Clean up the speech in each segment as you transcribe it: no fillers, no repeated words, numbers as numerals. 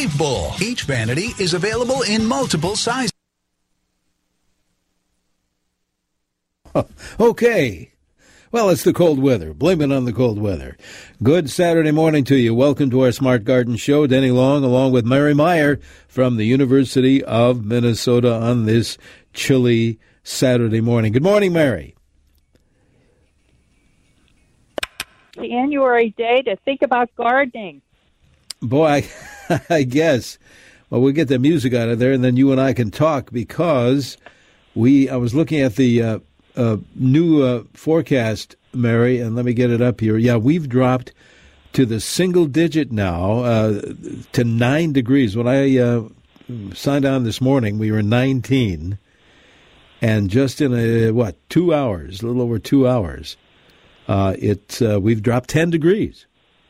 Wave Bowl. Each vanity is available in multiple sizes. Okay. Well, it's the cold weather. Blame it on the cold weather. Good Saturday morning to you. Welcome to our Smart Garden Show. Denny Long, along with Mary Meyer from the University of Minnesota on this chilly Saturday morning. Good morning, Mary. January day to think about gardening. Boy, I guess. Well, we'll get the music out of there, and then you and I can talk because I was looking at the new forecast, Mary, and let me get it up here. Yeah, we've dropped to the single digit now, to 9 degrees. When I signed on this morning, we were 19, and just in 2 hours, a little over 2 hours, we've dropped 10 degrees.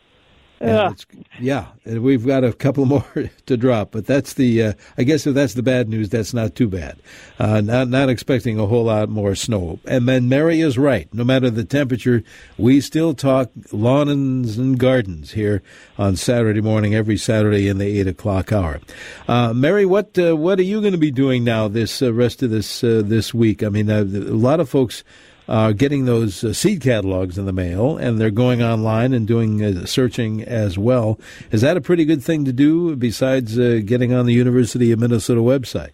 And we've got a couple more to drop, but that's I guess if that's the bad news, that's not too bad. Not expecting a whole lot more snow. And then Mary is right. No matter the temperature, we still talk lawns and gardens here on Saturday morning, every Saturday in the 8 o'clock hour. Mary, what are you going to be doing now this rest of this week? I mean, a lot of folks getting those seed catalogs in the mail, and they're going online and doing searching as well. Is that a pretty good thing to do besides getting on the University of Minnesota website?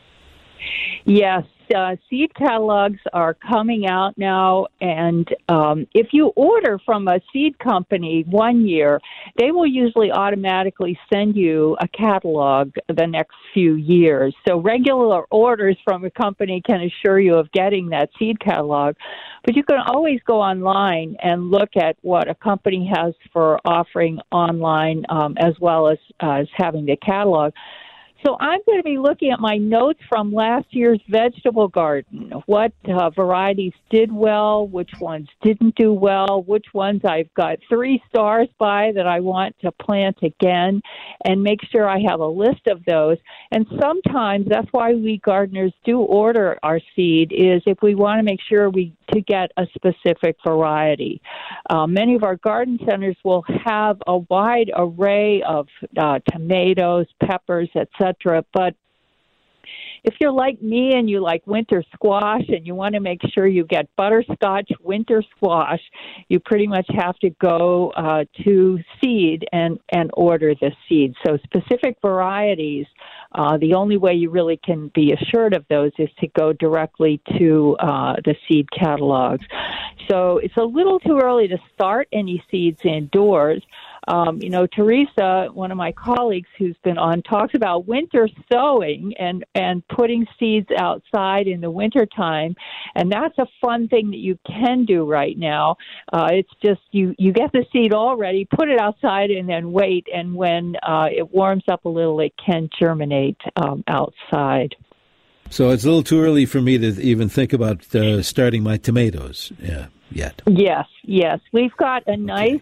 Yes, seed catalogs are coming out now, and if you order from a seed company 1 year, they will usually automatically send you a catalog the next few years. So regular orders from a company can assure you of getting that seed catalog, but you can always go online and look at what a company has for offering online, as well as having the catalog. So I'm going to be looking at my notes from last year's vegetable garden, what varieties did well, which ones didn't do well, which ones I've got 3 stars by that I want to plant again, and make sure I have a list of those. And sometimes that's why we gardeners do order our seed, is if we want to make sure to get a specific variety. Many of our garden centers will have a wide array of tomatoes, peppers, etc. But if you're like me and you like winter squash and you want to make sure you get butterscotch winter squash, you pretty much have to go to seed and order the seed. So specific varieties, the only way you really can be assured of those is to go directly to the seed catalogs. So it's a little too early to start any seeds indoors. Teresa, one of my colleagues who's been on, talks about winter sowing and putting seeds outside in the wintertime. And that's a fun thing that you can do right now. It's just you get the seed all ready, put it outside, and then wait. And when it warms up a little, it can germinate outside. So it's a little too early for me to even think about starting my tomatoes yet. Yes. We've got a nice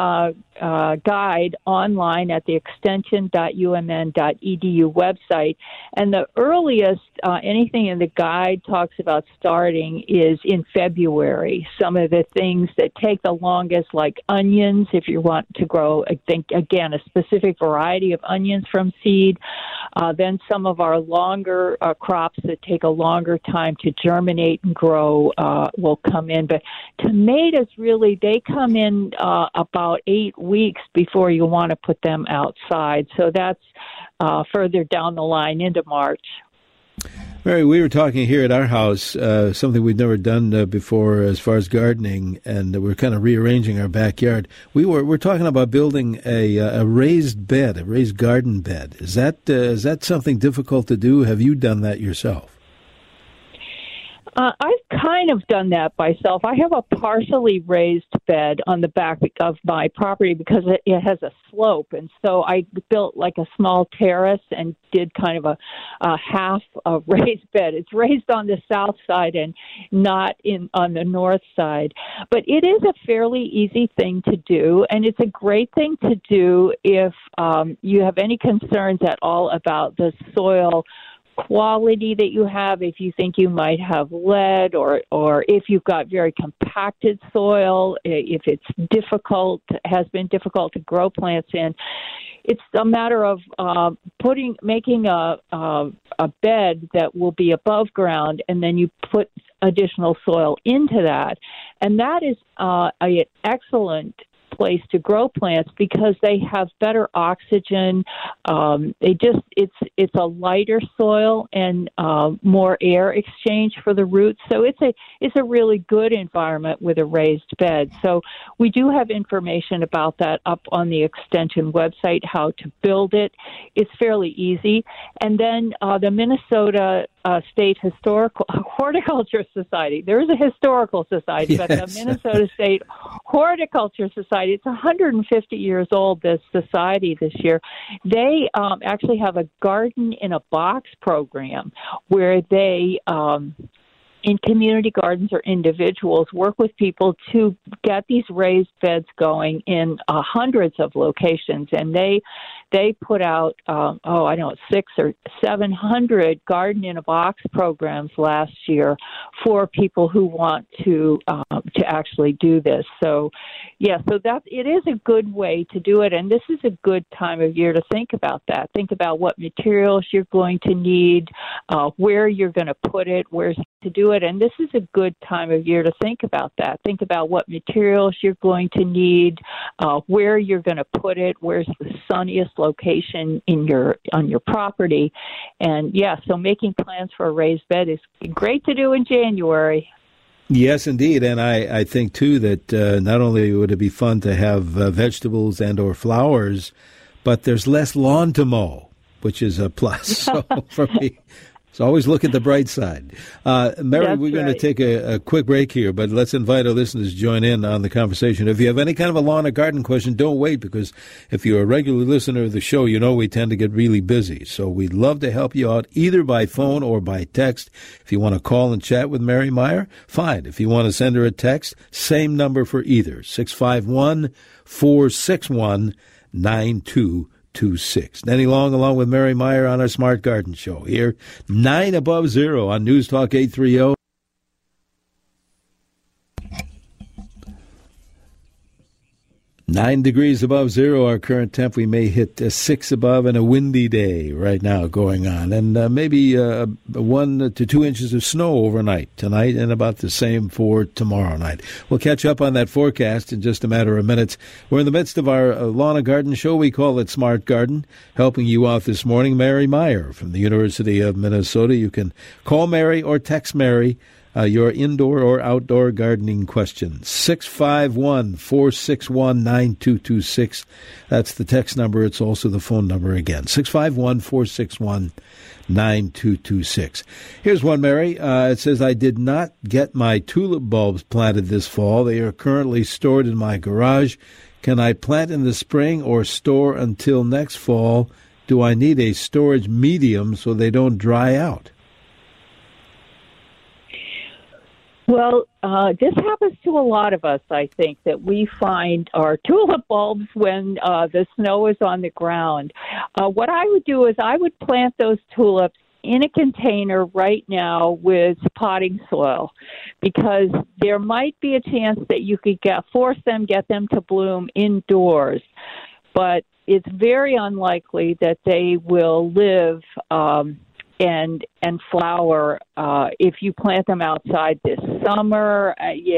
guide online at the extension.umn.edu website. And the earliest anything in the guide talks about starting is in February. Some of the things that take the longest, like onions, if you want to grow, I think, again, a specific variety of onions from seed. Then some of our longer crops that take a longer time to germinate and grow will come in. But tomatoes, really, they come in about 8 weeks before you want to put them outside. So that's further down the line into March. Mary, we were talking here at our house, something we'd never done before as far as gardening, and we're kind of rearranging our backyard. We're talking about building a raised bed, a raised garden bed. Is that something difficult to do? Have you done that yourself? I've kind of done that myself. I have a partially raised bed on the back of my property because it has a slope. And so I built like a small terrace and did kind of a half a raised bed. It's raised on the south side and not on the north side. But it is a fairly easy thing to do. And it's a great thing to do if you have any concerns at all about the soil quality that you have, if you think you might have lead, or if you've got very compacted soil, if it's has been difficult to grow plants in. it's a matter of making a bed that will be above ground, and then you put additional soil into that, and that is an excellent place to grow plants because they have better oxygen. It's a lighter soil and more air exchange for the roots. So it's a really good environment with a raised bed. So we do have information about that up on the Extension website, how to build it. It's fairly easy. And then the Minnesota State Horticulture Society. There is a historical society, yes. But the Minnesota State Horticulture Society, it's 150 years old, this society this year. They actually have a garden in a box program where they in community gardens or individuals work with people to get these raised beds going in hundreds of locations, and they put out 600 or 700 garden in a box programs last year for people who want to actually do this. So that it is a good way to do it, and this is a good time of year to think about that. Think about what materials you're going to need, where you're going to put it, where's to do it, and this is a good time of year to think about that. Think about what materials you're going to need, where you're going to put it, where's the sunniest location on your property, and so making plans for a raised bed is great to do in January. Yes, indeed, and I think too that not only would it be fun to have vegetables and or flowers, but there's less lawn to mow, which is a plus. So for me. So always look at the bright side. Mary, That's we're going right. to take a quick break here, but let's invite our listeners to join in on the conversation. If you have any kind of a lawn or garden question, don't wait, because if you're a regular listener of the show, you know we tend to get really busy. So we'd love to help you out either by phone or by text. If you want to call and chat with Mary Meyer, fine. If you want to send her a text, same number for either, 651-461-9226. Denny Long along with Mary Meyer on our Smart Garden Show here, 9 above zero on News Talk 830. 9 degrees above zero, our current temp. We may hit 6 above, and a windy day right now going on. And maybe 1 to 2 inches of snow overnight tonight, and about the same for tomorrow night. We'll catch up on that forecast in just a matter of minutes. We're in the midst of our Lawn and Garden Show. We call it Smart Garden. Helping you out this morning, Mary Meyer from the University of Minnesota. You can call Mary or text Mary your indoor or outdoor gardening question. 651-461-9226. That's the text number. It's also the phone number again. 651-461-9226. Here's one, Mary. It says, I did not get my tulip bulbs planted this fall. They are currently stored in my garage. Can I plant in the spring or store until next fall? Do I need a storage medium so they don't dry out? Well, this happens to a lot of us, I think, that we find our tulip bulbs when the snow is on the ground. What I would do is I would plant those tulips in a container right now with potting soil, because there might be a chance that you could get them to bloom indoors. But it's very unlikely that they will live and flower if you plant them outside this summer.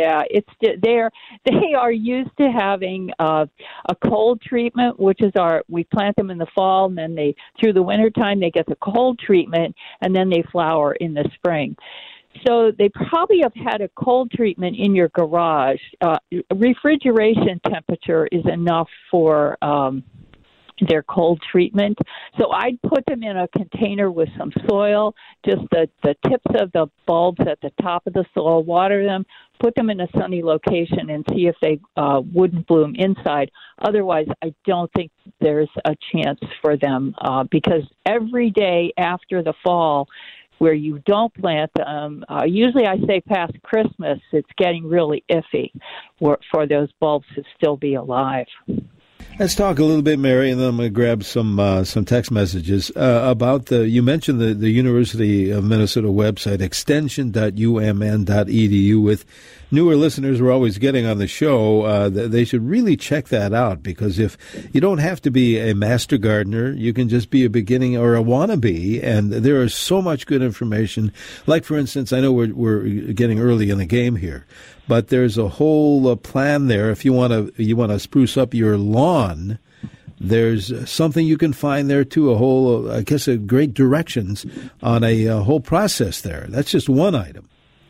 They are used to having a cold treatment, which is we plant them in the fall, and then through the wintertime they get the cold treatment, and then they flower in the spring. So they probably have had a cold treatment in your garage. Refrigeration temperature is enough for their cold treatment. So I'd put them in a container with some soil, just the tips of the bulbs at the top of the soil, water them, put them in a sunny location, and see if they wouldn't bloom inside. Otherwise, I don't think there's a chance for them, because every day after the fall where you don't plant them, usually I say past Christmas, it's getting really iffy for those bulbs to still be alive. Let's talk a little bit, Mary, and then I'm going to grab some text messages about you mentioned the University of Minnesota website, extension.umn.edu. With newer listeners we're always getting on the show, they should really check that out, because if you don't have to be a master gardener, you can just be a beginning or a wannabe, and there is so much good information. Like, for instance, I know we're getting early in the game here, but there's a whole plan there. If you want to spruce up your lawn, there's something you can find there too. Great directions on a whole process there. That's just one item.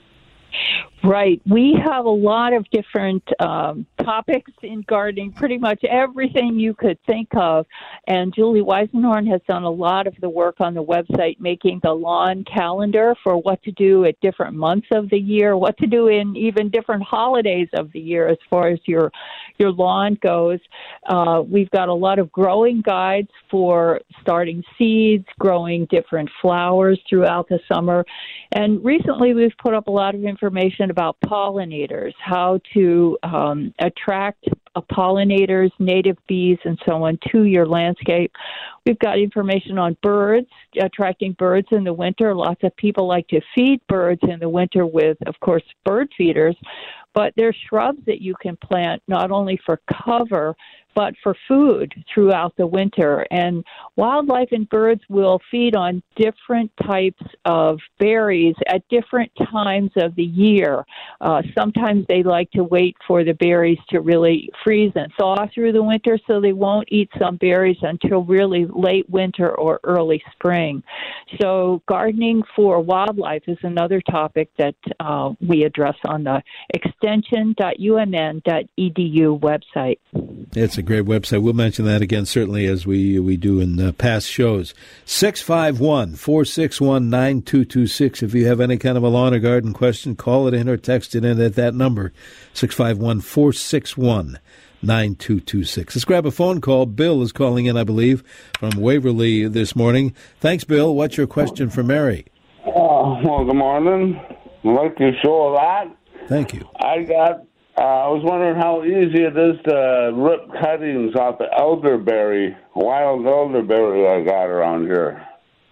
Right. We have a lot of different topics in gardening, pretty much everything you could think of. And Julie Weisenhorn has done a lot of the work on the website, making the lawn calendar for what to do at different months of the year, what to do in even different holidays of the year as far as your lawn goes. We've got a lot of growing guides for starting seeds, growing different flowers throughout the summer. And recently we've put up a lot of information about pollinators, how to attract pollinators, native bees, and so on to your landscape. We've got information on birds, attracting birds in the winter. Lots of people like to feed birds in the winter with, of course, bird feeders. But there's shrubs that you can plant not only for cover, but for food throughout the winter. And wildlife and birds will feed on different types of berries at different times of the year. Sometimes they like to wait for the berries to really freeze and thaw through the winter, so they won't eat some berries until really late winter or early spring. So gardening for wildlife is another topic that we address on the extension.umn.edu website. It's a great website. We'll mention that again, certainly, as we do in past shows. 651-461-9226. If you have any kind of a lawn or garden question, call it in or text it in at that number, 651-461-9226. Let's grab a phone call. Bill is calling in, I believe, from Waverly this morning. Thanks, Bill. What's your question for Mary? Well, good morning. I like your show a lot. Thank you. I was wondering how easy it is to rip cuttings off the elderberry, wild elderberry I got around here.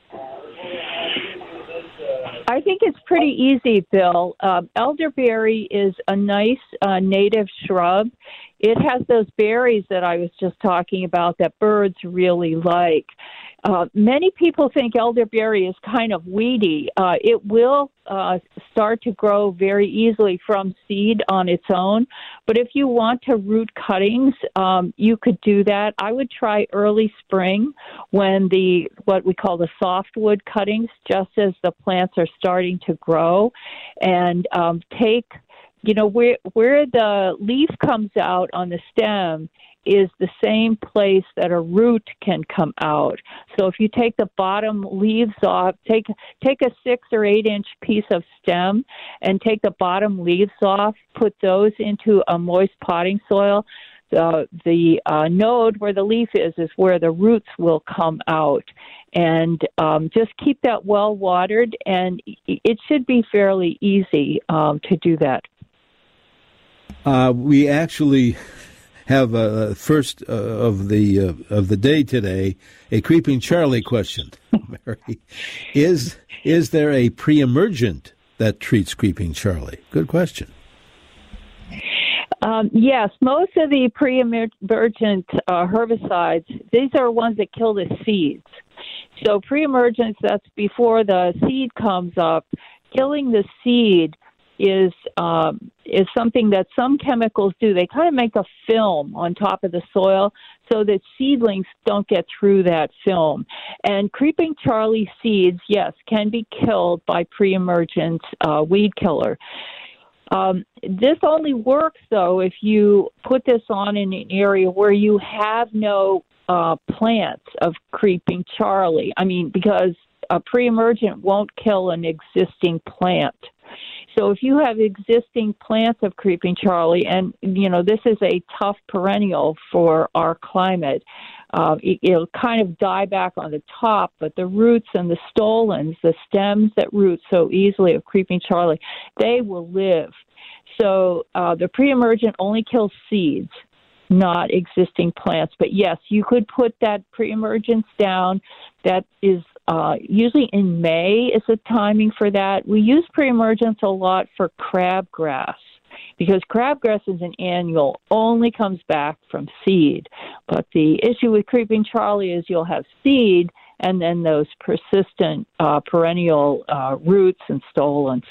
I think it's pretty easy, Bill. Elderberry is a nice native shrub. It has those berries that I was just talking about that birds really like. Many people think elderberry is kind of weedy. It will start to grow very easily from seed on its own. But if you want to root cuttings, you could do that. I would try early spring when what we call the softwood cuttings, just as the plants are starting to grow, and take, where the leaf comes out on the stem is the same place that a root can come out. So if you take the bottom leaves off, take a 6 or 8 inch piece of stem and take the bottom leaves off, put those into a moist potting soil. The node where the leaf is where the roots will come out. And just keep that well watered, and it should be fairly easy to do that. We actually have first of the day today a Creeping Charlie question. Mary, is there a pre-emergent that treats Creeping Charlie? Good question. Yes, most of the pre-emergent herbicides, these are ones that kill the seeds. So pre-emergence, that's before the seed comes up. Killing the seed is something that some chemicals do. They kind of make a film on top of the soil so that seedlings don't get through that film. And Creeping Charlie seeds, yes, can be killed by pre-emergent weed killer. This only works, though, if you put this on in an area where you have no plants of Creeping Charlie. I mean, because a pre-emergent won't kill an existing plant. So if you have existing plants of Creeping Charlie, and, this is a tough perennial for our climate, it'll kind of die back on the top, but the roots and the stolons, the stems that root so easily of Creeping Charlie, they will live. So the pre-emergent only kills seeds. not existing plants. But yes, you could put that pre-emergence down. That is usually in May is the timing for that. We use pre-emergence a lot for crabgrass, because crabgrass is an annual, only comes back from seed. But the issue with creeping Charlie is you'll have seed and then those persistent perennial roots and stolons.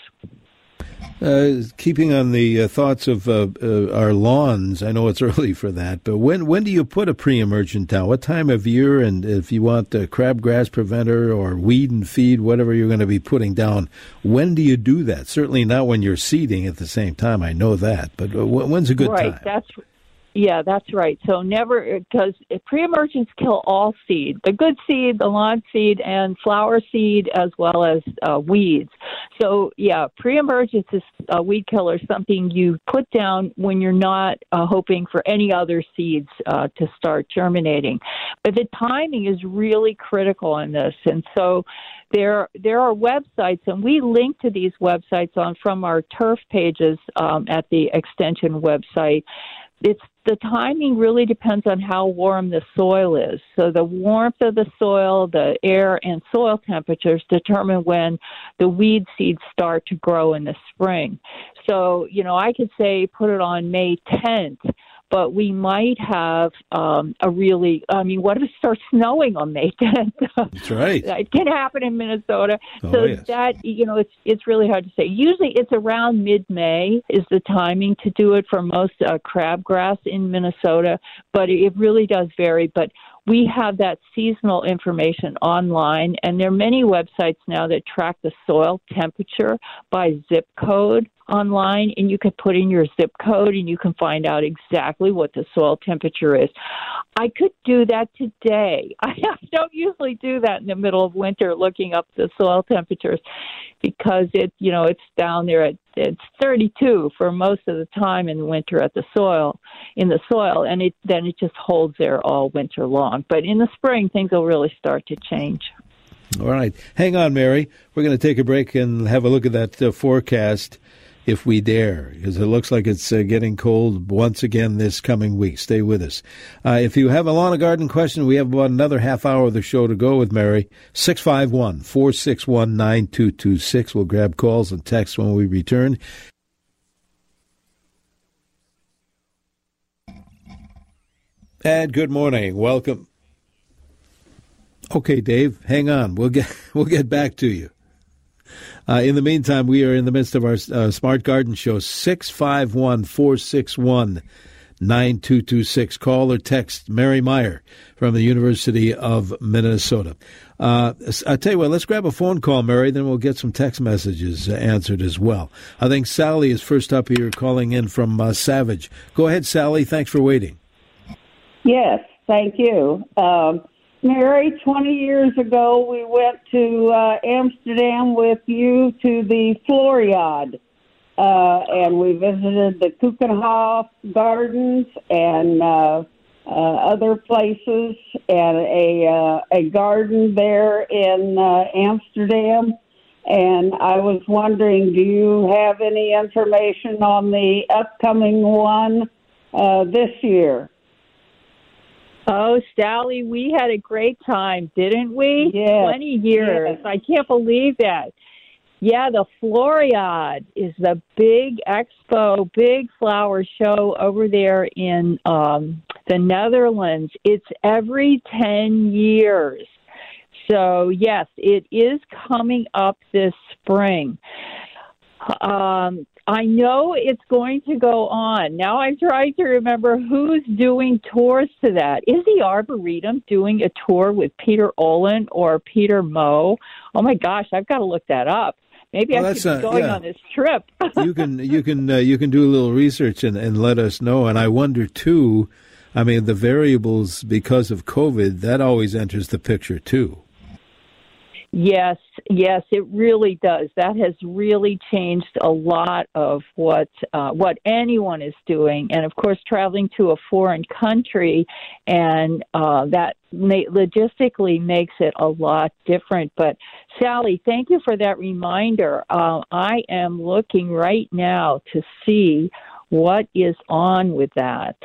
Keeping on the thoughts of our lawns, I know it's early for that, but when do you put a pre-emergent down? What time of year? And if you want the crabgrass preventer or weed and feed, whatever you're going to be putting down, when do you do that? Certainly not when you're seeding at the same time. I know that, but when's a good time? That's right. So never, because pre-emergents kill all seed, the good seed, the lawn seed, and flower seed, as well as weeds. So, pre-emergence is a weed killer, something you put down when you're not hoping for any other seeds to start germinating. But the timing is really critical in this. And so there are websites, and we link to these websites from our turf pages at the Extension website. The timing really depends on how warm the soil is. So the warmth of the soil, the air, and soil temperatures determine when the weed seeds start to grow in the spring. So, I could say put it on May 10th, but we might have what if it starts snowing on May 10th? That's right. It can happen in Minnesota. Yes. That, it's really hard to say. Usually it's around mid-May is the timing to do it for most crabgrass in Minnesota, but it really does vary. But we have that seasonal information online, and there are many websites now that track the soil temperature by zip code online, and you can put in your zip code and you can find out exactly what the soil temperature is. I could do that today. I don't usually do that in the middle of winter, looking up the soil temperatures, because it's down there it's 32 for most of the time in the winter in the soil, and then it just holds there all winter long. But in the spring, things will really start to change. All right. Hang on, Mary. We're going to take a break and have a look at that forecast, if we dare, because it looks like it's getting cold once again this coming week. Stay with us. If you have a lawn and garden question, we have about another half hour of the show to go with Mary. 651-461-9226. We'll grab calls and texts when we return. And good morning. Welcome. Okay, Dave, hang on. We'll get back to you. In the meantime, we are in the midst of our Smart Garden Show, 651-461-9226. Call or text Mary Meyer from the University of Minnesota. I'll tell you what, let's grab a phone call, Mary, then we'll get some text messages answered as well. I think Sally is first up here calling in from Savage. Go ahead, Sally. Thanks for waiting. Yes, thank you. Mary, 20 years ago, we went to Amsterdam with you to the Floriade, and we visited the Keukenhof Gardens and other places, and a garden there in Amsterdam. And I was wondering, do you have any information on the upcoming one this year? Oh, Sally, we had a great time, didn't we? Yes. 20 years. Yes. I can't believe that. Yeah, the Floriade is the big expo, big flower show over there in the Netherlands. It's every 10 years. So, yes, it is coming up this spring. I know it's going to go on. Now I'm trying to remember who's doing tours to that. Is the Arboretum doing a tour with Peter Olin or Peter Moe? Oh my gosh, I've got to look that up. Maybe I should be going on this trip. You can do a little research and let us know. And I wonder too, I mean, the variables because of COVID, that always enters the picture too. Yes, it really does. That has really changed a lot of what anyone is doing, and of course, traveling to a foreign country, and that logistically makes it a lot different. But Sally, thank you for that reminder. I am looking right now to see what is on with that.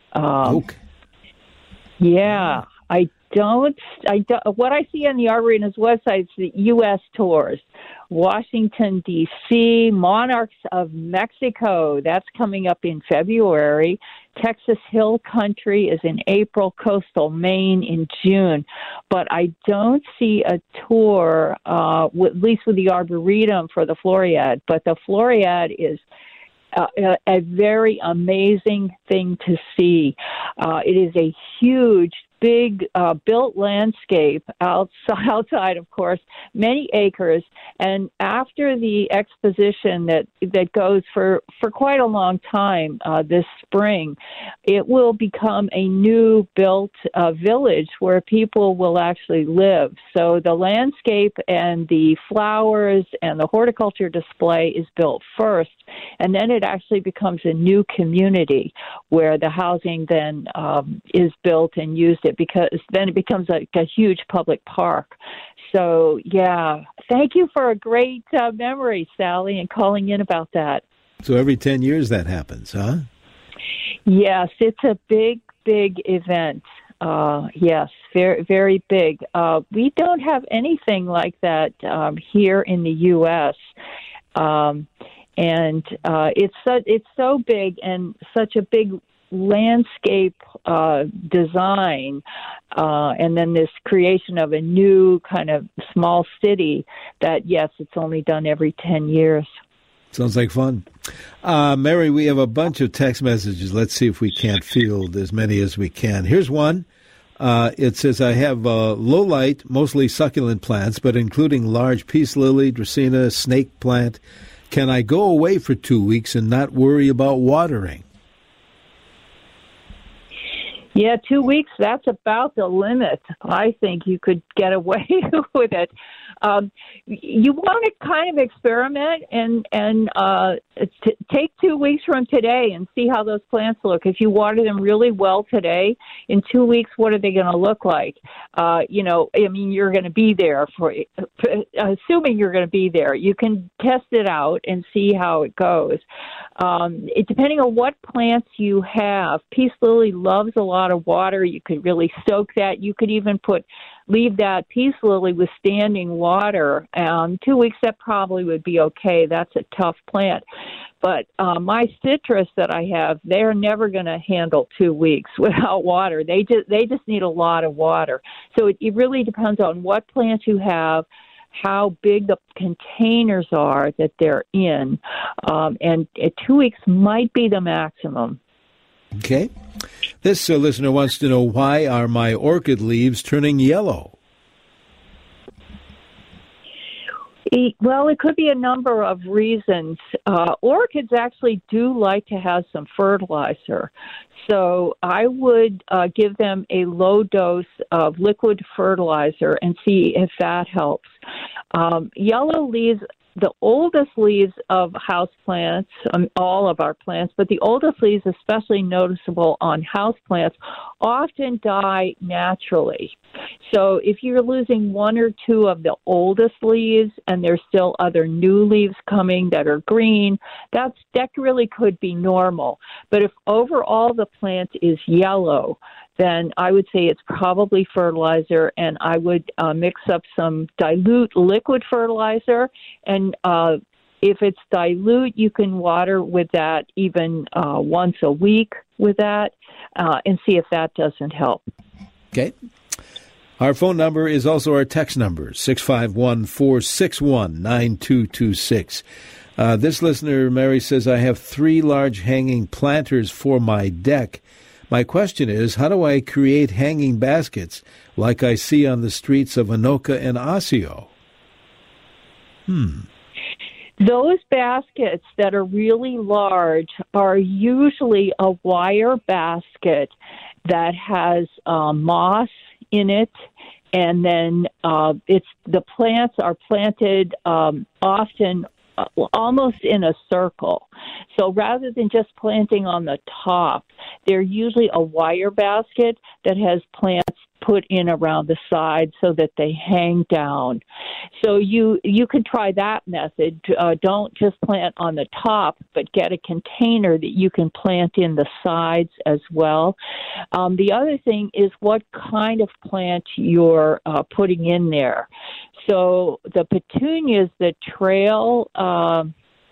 Okay. Yeah, I don't. What I see on the Arboretum's website is the U.S. tours. Washington, D.C., Monarchs of Mexico, that's coming up in February. Texas Hill Country is in April, Coastal Maine in June. But I don't see a tour, at least with the Arboretum, for the Floriad. But the Floriad is a very amazing thing to see. It is a huge, big built landscape outside, of course, many acres. And after the exposition that goes for quite a long time this spring, it will become a new built village where people will actually live. So the landscape and the flowers and the horticulture display is built first, and then it actually becomes a new community where the housing then is built and used because then it becomes a huge public park. So, yeah, thank you for a great memory, Sally, and calling in about that. So every 10 years that happens, huh? Yes, it's a big, big event. Yes, very, very big. We don't have anything like that here in the U.S., and it's so big and such a big landscape design, and then this creation of a new kind of small city that, yes, it's only done every 10 years. Sounds like fun. Mary, we have a bunch of text messages. Let's see if we can't field as many as we can. Here's one. It says, I have low light, mostly succulent plants, but including large peace lily, dracaena, snake plant. Can I go away for 2 weeks and not worry about watering? Yeah, 2 weeks, that's about the limit. I think you could get away with it. You want to kind of experiment and take 2 weeks from today and see how those plants look. If you water them really well today, in 2 weeks, what are they going to look like? You're going to be there assuming you're going to be there. You can test it out and see how it goes. Depending on what plants you have, peace lily loves a lot of water. You could really soak that. You could even leave that peace lily with standing water. 2 weeks, that probably would be okay. That's a tough plant. But my citrus that I have, they're never going to handle 2 weeks without water. They just need a lot of water. So it really depends on what plants you have, how big the containers are that they're in, and 2 weeks might be the maximum. Okay. This listener wants to know, why are my orchid leaves turning yellow? Well, it could be a number of reasons. Orchids actually do like to have some fertilizer. So I would give them a low dose of liquid fertilizer and see if that helps. Yellow leaves, the oldest leaves of houseplants, all of our plants, but the oldest leaves, especially noticeable on houseplants, often die naturally. So if you're losing one or two of the oldest leaves and there's still other new leaves coming that are green, that really could be normal. But if overall the plant is yellow, then I would say it's probably fertilizer, and I would mix up some dilute liquid fertilizer. And if it's dilute, you can water with that even once a week with that and see if that doesn't help. Okay. Our phone number is also our text number, 651-461-9226. This listener, Mary, says, I have 3 large hanging planters for my deck. My question is, how do I create hanging baskets like I see on the streets of Anoka and Osseo? Those baskets that are really large are usually a wire basket that has moss in it, and then the plants are planted often almost in a circle. So rather than just planting on the top, they're usually a wire basket that has plants put in around the sides so that they hang down. So you could try that method. Don't just plant on the top, but get a container that you can plant in the sides as well. The other thing is what kind of plant you're putting in there. So the petunias that trail I'm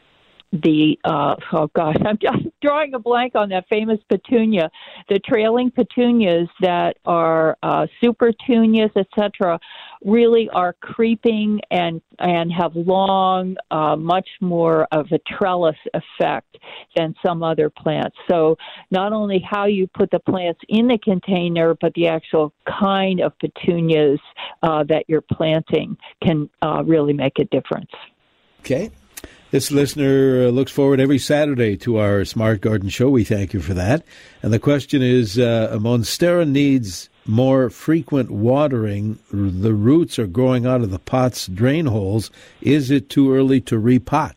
just drawing a blank on that famous petunia. The trailing petunias that are supertunias, etc., really are creeping and have long, much more of a trellis effect than some other plants. So not only how you put the plants in the container, but the actual kind of petunias that you're planting can really make a difference. Okay. This listener looks forward every Saturday to our Smart Garden Show. We thank you for that. And the question is, Monstera needs more frequent watering. The roots are growing out of the pot's drain holes. Is it too early to repot?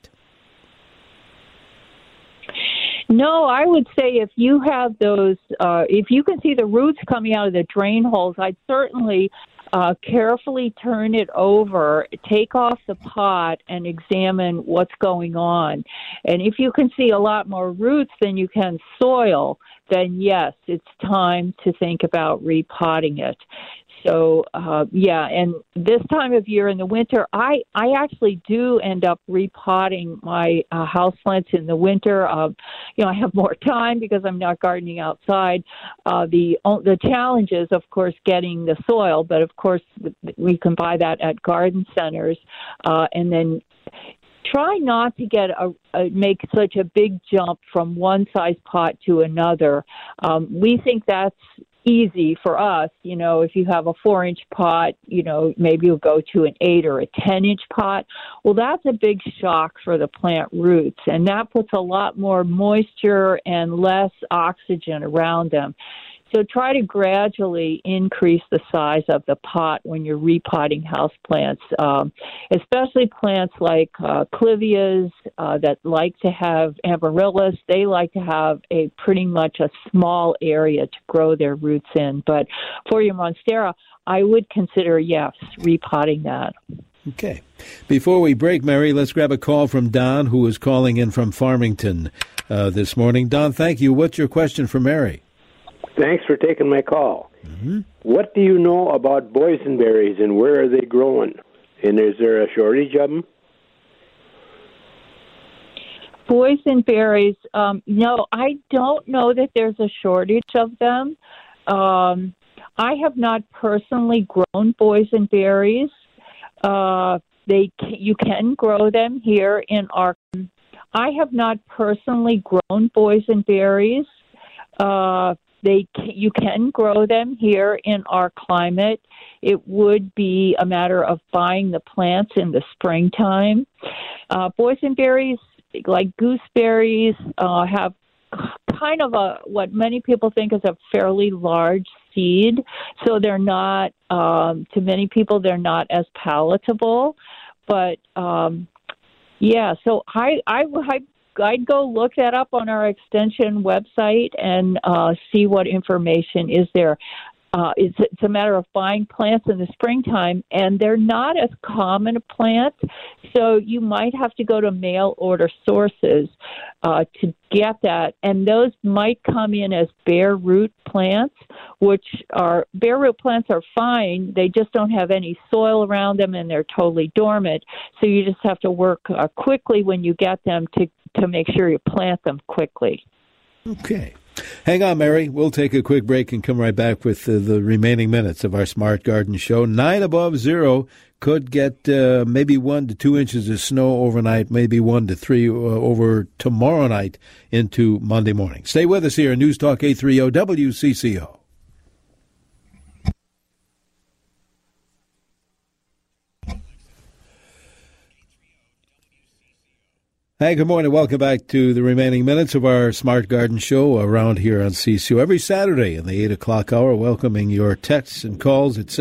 No, I would say if you have those, if you can see the roots coming out of the drain holes, I'd certainly carefully turn it over, take off the pot, and examine what's going on. And if you can see a lot more roots than you can soil, then yes, it's time to think about repotting it. So, and this time of year in the winter, I actually do end up repotting my houseplants in the winter. I have more time because I'm not gardening outside. The challenge is, of course, getting the soil, but of course we can buy that at garden centers, and then try not to make such a big jump from one size pot to another. We think that's easy for us. If you have a 4-inch pot, maybe you'll go to an 8 or a 10-inch pot. Well, that's a big shock for the plant roots, and that puts a lot more moisture and less oxygen around them. So try to gradually increase the size of the pot when you're repotting houseplants, especially plants like clivias that like to have amaryllis. They like to have pretty much a small area to grow their roots in. But for your monstera, I would consider, yes, repotting that. Okay. Before we break, Mary, let's grab a call from Don, who is calling in from Farmington this morning. Don, thank you. What's your question for Mary? Thanks for taking my call. Mm-hmm. What do you know about boysenberries and where are they growing? And is there a shortage of them? Boysenberries, no, I don't know that there's a shortage of them. I have not personally grown boysenberries. You can grow them here in our. I have not personally grown boysenberries. You can grow them here in our climate. It would be a matter of buying the plants in the springtime. Boysenberries, like gooseberries, have kind of what many people think is a fairly large seed, so they're not, to many people, they're not as palatable. But, so I'd go look that up on our extension website and see what information is there. It's a matter of buying plants in the springtime, and they're not as common a plant, so you might have to go to mail order sources to get that. And those might come in as bare root plants, bare root plants are fine. They just don't have any soil around them, and they're totally dormant. So you just have to work quickly when you get them to make sure you plant them quickly. Okay. Hang on, Mary. We'll take a quick break and come right back with the remaining minutes of our Smart Garden Show. 9 above zero, could get maybe 1 to 2 inches of snow overnight, maybe 1 to 3 over tomorrow night into Monday morning. Stay with us here on News Talk 830 WCCO. Hey, good morning. Welcome back to the remaining minutes of our Smart Garden Show around here on CCO every Saturday in the 8 o'clock hour, welcoming your texts and calls at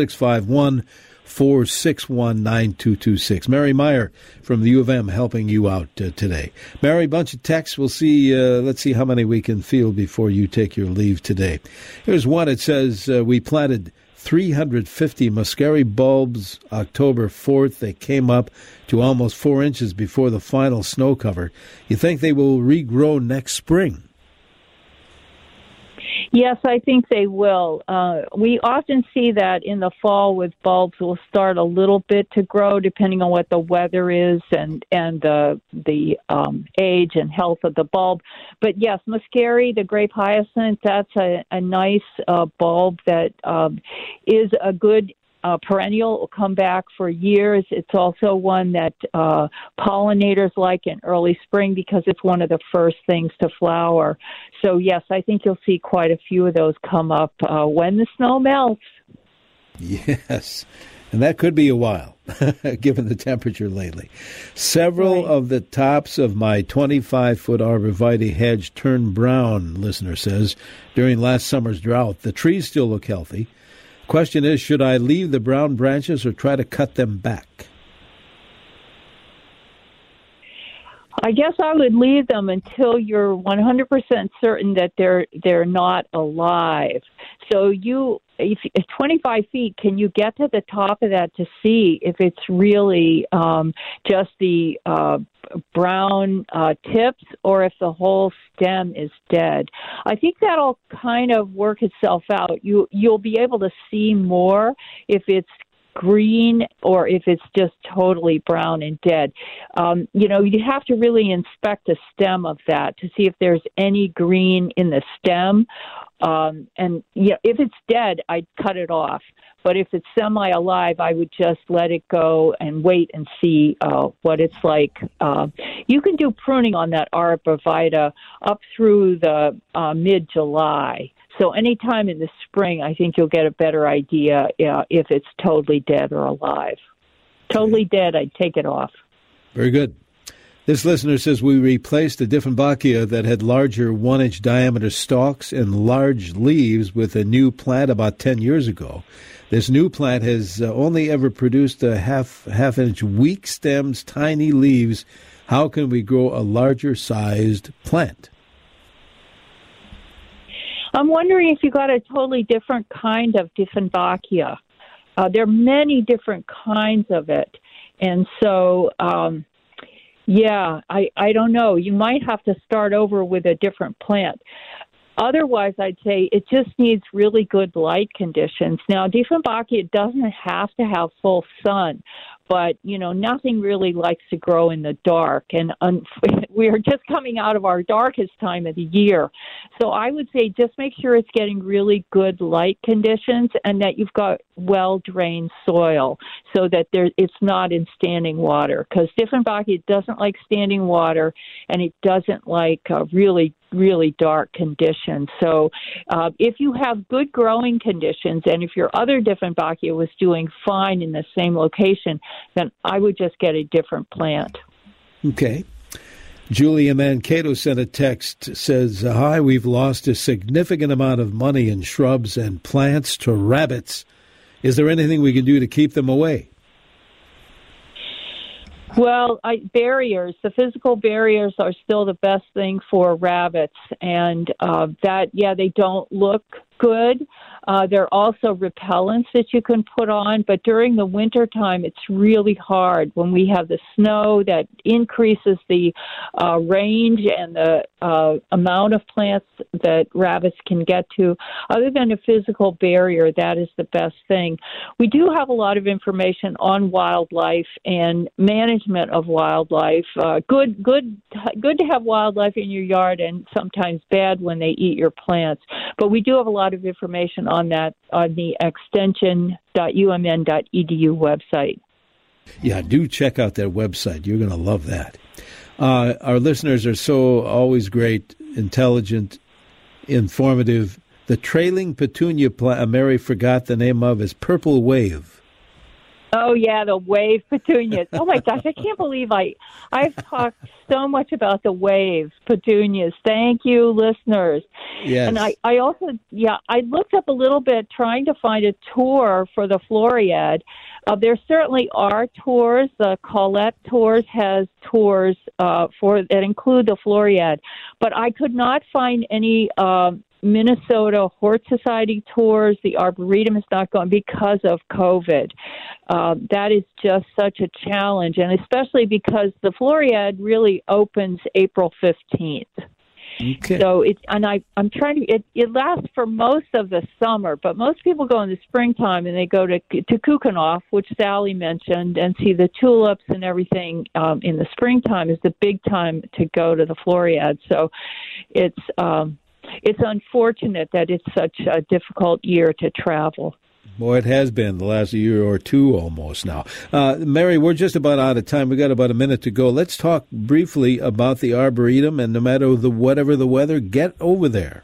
651-461-9226. Mary Meyer from the U of M helping you out today. Mary, bunch of texts. We'll see. Let's see how many we can field before you take your leave today. Here's one. It says, we planted 350 Muscari bulbs October 4th. They came up to almost 4 inches before the final snow cover. You think they will regrow next spring? Yes, I think they will. We often see that in the fall with bulbs will start a little bit to grow depending on what the weather is and the age and health of the bulb. But yes, Muscari, the grape hyacinth, that's a nice bulb that is a good perennial. It will come back for years. It's also one that pollinators like in early spring because it's one of the first things to flower. So, yes, I think you'll see quite a few of those come up when the snow melts. Yes, and that could be a while, given the temperature lately. Several of the tops of my 25-foot arborvitae hedge turned brown, listener says, during last summer's drought. The trees still look healthy. Question is, should I leave the brown branches or try to cut them back? I guess I would leave them until you're 100% certain that they're not alive. So if 25 feet, can you get to the top of that to see if it's really just the brown tips or if the whole stem is dead? I think that'll kind of work itself out. You'll be able to see more if it's green or if it's just totally brown and dead. You have to really inspect the stem of that to see if there's any green in the stem. If it's dead, I'd cut it off. But if it's semi-alive, I would just let it go and wait and see what it's like. You can do pruning on that arborvitae up through the mid-July. So anytime in the spring, I think you'll get a better idea if it's totally dead or alive. Totally dead, I'd take it off. Very good. This listener says we replaced a Dieffenbachia that had larger 1-inch diameter stalks and large leaves with a new plant about 10 years ago. This new plant has only ever produced a half-inch weak stems, tiny leaves. How can we grow a larger-sized plant? I'm wondering if you got a totally different kind of Dieffenbachia. There are many different kinds of it. And so, I don't know. You might have to start over with a different plant. Otherwise, I'd say it just needs really good light conditions. Now, Dieffenbachia doesn't have to have full sun, but, nothing really likes to grow in the dark. And we're just coming out of our darkest time of the year. So I would say just make sure it's getting really good light conditions and that you've got well-drained soil so that it's not in standing water. Because Dieffenbachia doesn't like standing water and it doesn't like really dark conditions. So if you have good growing conditions and if your other Dieffenbachia was doing fine in the same location, then I would just get a different plant. Okay. Julia Mankato sent a text, says, hi, we've lost a significant amount of money in shrubs and plants to rabbits. Is there anything we can do to keep them away? Well, barriers, the physical barriers are still the best thing for rabbits. And they don't look good. There are also repellents that you can put on, but during the wintertime, it's really hard when we have the snow that increases the range and the amount of plants that rabbits can get to. Other than a physical barrier, that is the best thing. We do have a lot of information on wildlife and management of wildlife. Good to have wildlife in your yard, and sometimes bad when they eat your plants. But we do have a lot of information on that on the extension.umn.edu website. Yeah, do check out that website. You're going to love that. Our listeners are so always great, intelligent, informative. The trailing petunia plant, Mary forgot the name of, is Purple Wave. Oh, yeah, the wave petunias. Oh, my gosh, I can't believe I've talked so much about the wave petunias. Thank you, listeners. Yes. And I also, I looked up a little bit trying to find a tour for the Floriad. There certainly are tours. The Colette Tours has tours that include the Floriad. But I could not find any Minnesota Hort Society tours. The Arboretum is not going because of COVID. That is just such a challenge, and especially because the Floriad really opens April 15th. Okay. So I'm trying to. It lasts for most of the summer, but most people go in the springtime and they go to Kukenoff, which Sally mentioned, and see the tulips and everything. In the springtime is the big time to go to the Floriad. So it's unfortunate that it's such a difficult year to travel. Boy, it has been the last year or two almost now. Mary, we're just about out of time. We've got about a minute to go. Let's talk briefly about the Arboretum, and no matter whatever the weather, get over there.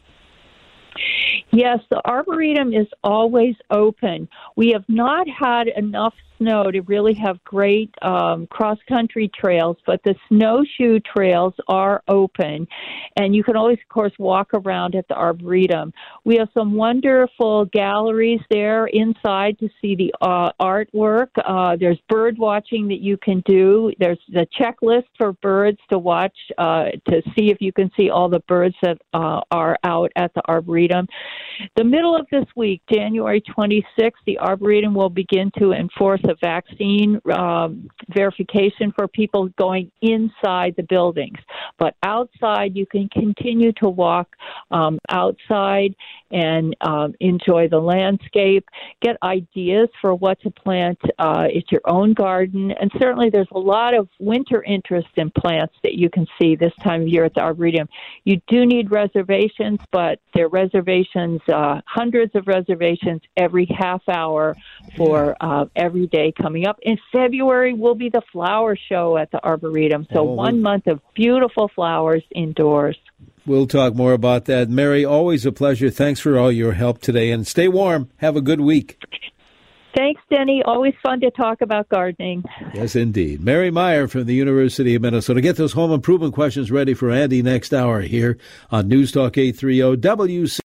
Yes, the Arboretum is always open. We have not had enough snow to really have great cross-country trails, but the snowshoe trails are open, and you can always, of course, walk around at the Arboretum. We have some wonderful galleries there inside to see the artwork. There's bird watching that you can do. There's the checklist for birds to watch to see if you can see all the birds that are out at the Arboretum. The middle of this week, January 26th, the Arboretum will begin to enforce a vaccine verification for people going inside the buildings. But outside, you can continue to walk outside and enjoy the landscape, get ideas for what to plant. It's your own garden. And certainly there's a lot of winter interest in plants that you can see this time of year at the Arboretum. You do need reservations, but there are reservations, hundreds of reservations every half hour for every day coming up. In February will be the flower show at the Arboretum. So 1 month of beautiful flowers indoors. We'll talk more about that. Mary, always a pleasure. Thanks for all your help today. And stay warm. Have a good week. Thanks, Denny. Always fun to talk about gardening. Yes, indeed. Mary Meyer from the University of Minnesota. Get those home improvement questions ready for Andy next hour here on News Talk 830 WC.